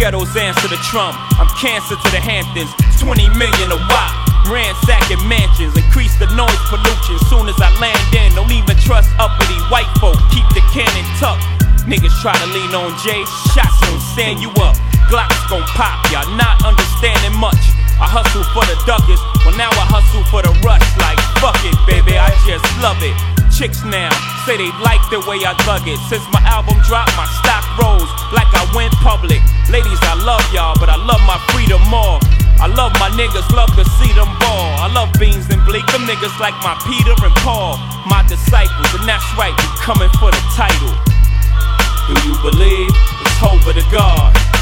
ghettos answer the Trump. I'm cancer to the Hamptons, 20 million a wop. Ransacking mansions, increase the noise pollution. Soon as I land in, don't even trust uppity white folk. Keep the cannon tucked. Niggas try to lean on Jay, shots gon' stand you up. Glocks gon' pop, y'all not understanding much. I hustle for the duggers, well now I hustle for the rush. Like fuck it, baby, I just love it. Chicks now say they like the way I thug it. Since my album dropped, my stock rose like I went public. Ladies, I love y'all, but I love my freedom more. I love my niggas, love to see them ball. I love Beans and Bleak, them niggas like my Peter and Paul. My disciples, and that's right, we coming for the title. Do you believe? It's hope of the God.